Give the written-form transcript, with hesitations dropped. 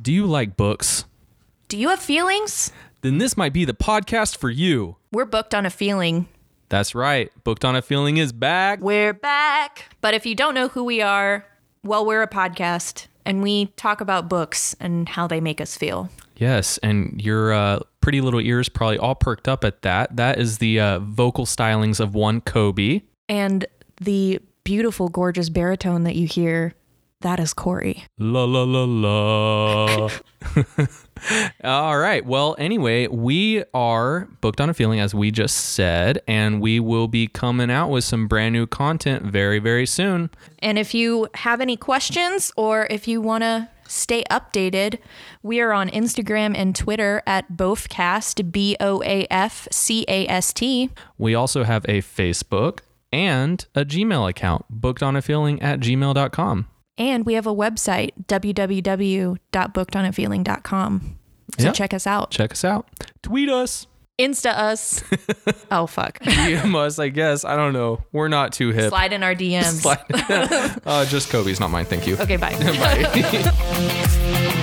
Do you like books? Do you have feelings? Then this might be the podcast for you. We're booked on a feeling. That's right. Booked on a Feeling is back. We're back. But if you don't know who we are, well, we're a podcast and we talk about books and how they make us feel. Yes, and your pretty little ears probably all perked up at that. That is the vocal stylings of one Kobe. And the beautiful, gorgeous baritone that you hear, that is Corey. La la la la. All right. Well, anyway, we are booked on a feeling, as we just said, and we will be coming out with some brand new content very, very soon. And if you have any questions or if you want to stay updated, we are on Instagram and Twitter at BoafCast, BOAFCAST. We also have a Facebook and a Gmail account, bookedonafeeling@gmail.com. And we have a website, www.bookedonafeeling.com. So Yep. check us out. Check us out. Tweet us. Insta us. Oh, fuck. DM us, I guess. I don't know. We're not too hip. Slide in our DMs. Just Kobe's, not mine. Thank you. Okay, bye. Bye.